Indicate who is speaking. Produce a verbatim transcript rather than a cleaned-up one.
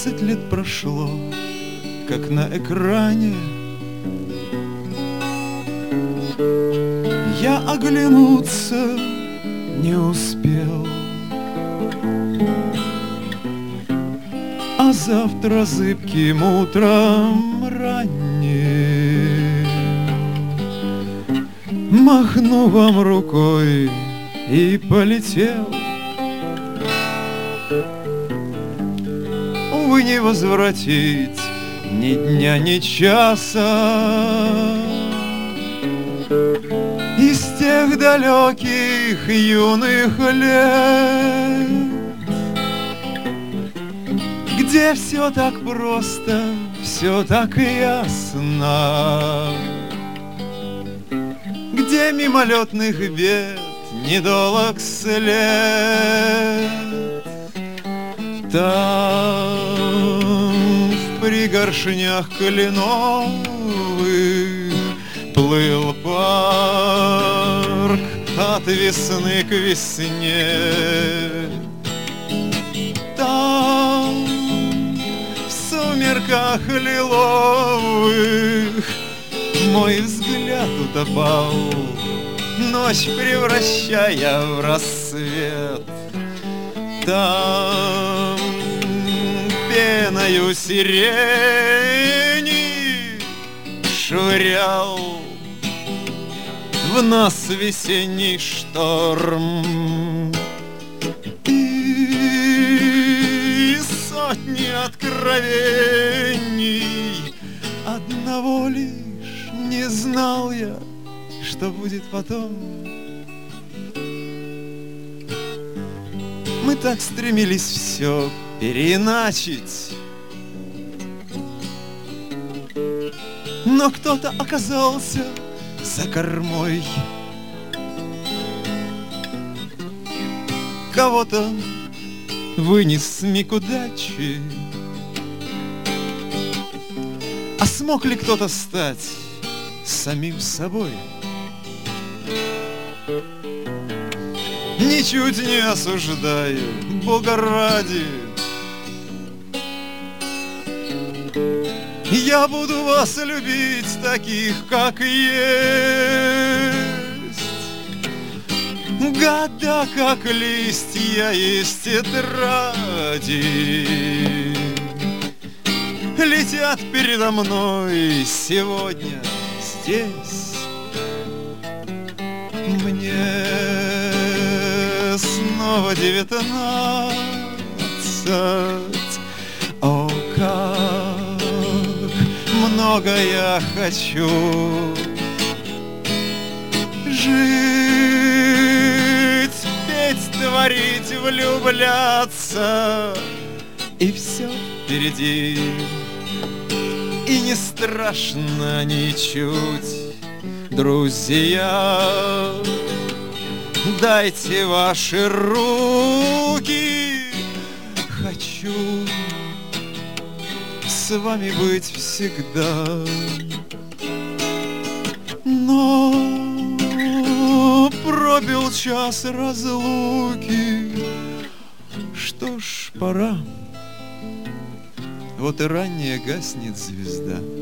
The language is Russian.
Speaker 1: Двадцать лет прошло, как на экране. Я оглянуться не успел, а завтра зыбким утром ранним махну вам рукой и полетел. Увы, не возвратить ни дня, ни часа из тех далеких юных лет, где все так просто, все так ясно, где мимолетных бед недолог след. Там в пригоршнях кленовых плыл парк от весны к весне. Там в сумерках лиловых мой взгляд утопал, ночь превращая в рассвет. Там пеною сирени швырял в нас весенний шторм, и сотни откровений. Одного лишь не знал я, что будет потом. Мы так стремились все переиначить, но кто-то оказался за кормой, кого-то вынес с миг удачи. А смог ли кто-то стать самим собой? Ничуть не осуждаю, Бога ради. Я буду вас любить таких, как есть. Года, как листья из тетради, летят передо мной сегодня здесь. Мне снова девятнадцать. О, как много я хочу жить, петь, творить, влюбляться, и все впереди. И не страшно ничуть, друзья. Дайте ваши руки, хочу с вами быть всегда. Но пробил час разлуки, что ж, пора. Вот и ранняя гаснет звезда.